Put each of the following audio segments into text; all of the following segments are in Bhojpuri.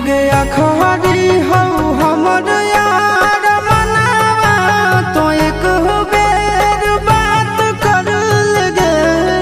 हगे अखबारी हो हमर यार मनावा तो एक बेर बात कर लगे।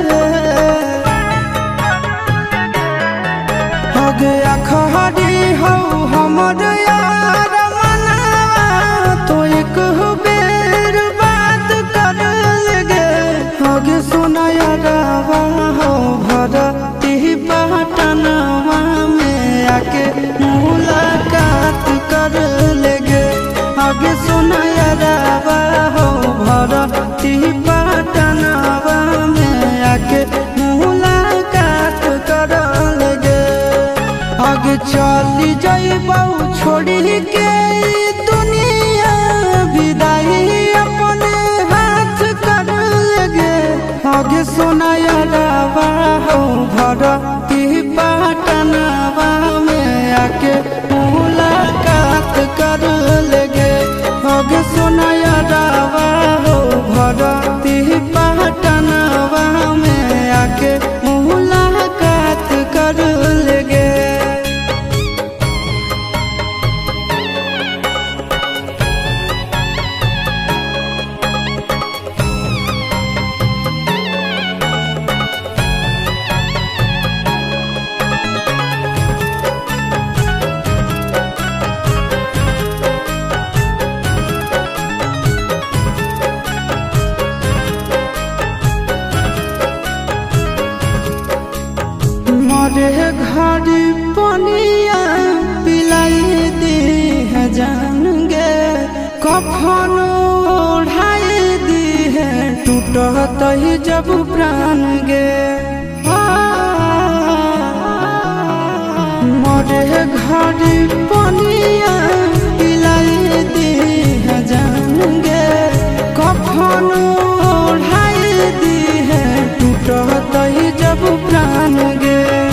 हगे अखबारी हो हमर यार मनावा तो एक बेर बात कर लगे। हगे सोना यारवा हो भरती पटनवा में आके मुलाकात कर लेगे। आगे सुना यारवा हो भरती पटनवा में आके मुलाकात कर लेगे। आगे चली जाइबौ छोड़ी के दुनिया विदाई अपने हाथ कर लेगे। आगे सुना यारवा हो भरती पटनवा में आके मुलाकात कर लेगे। आगे सुना यारवा हो भरती पटनवा में आके मुलाकात कर लेगे। मरे घड़ी पनिया पिलाई दी है जान गे। कफन ओढ़ाई दी है टूटत ही जब प्राण गे। मरे घड़ी पनिया पिलाई दी है जान गे। कफन ओढ़ाई दी है टूटत ही जब प्राण गे।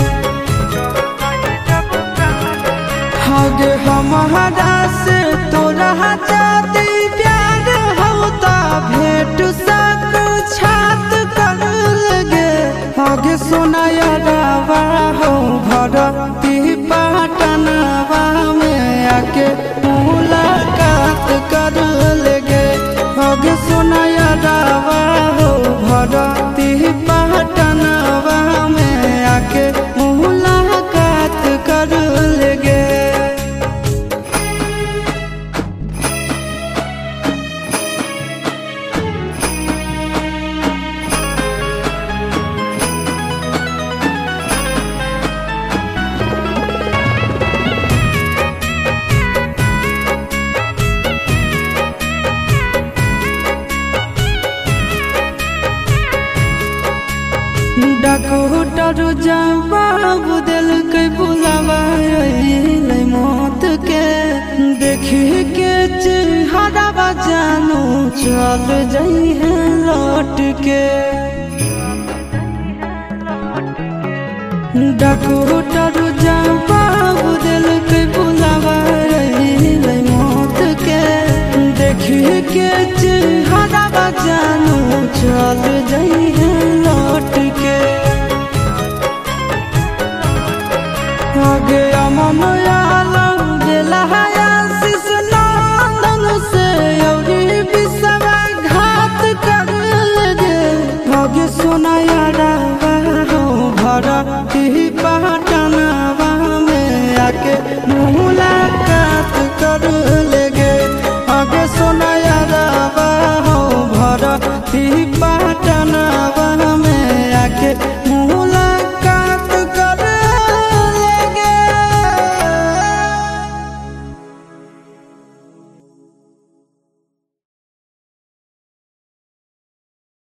हगे हमारा से तोरा जाती प्यार होता भेंट साक्षात कर लगे। हगे सोना यारवा हो भरती पटनवा में आके मुलाकात कर लेगे। हगे सोना यारवा हो भरती पटनवा में आके मुलाकात कर लेगे। डॉक्टर जवाब दिल के बुलावा मौत के। देखी के चेहरा जानू चल जाई है लौट के। डॉक्टर जवाब दिल के बुलावा मौत के। देखी के चेहरा जानू चल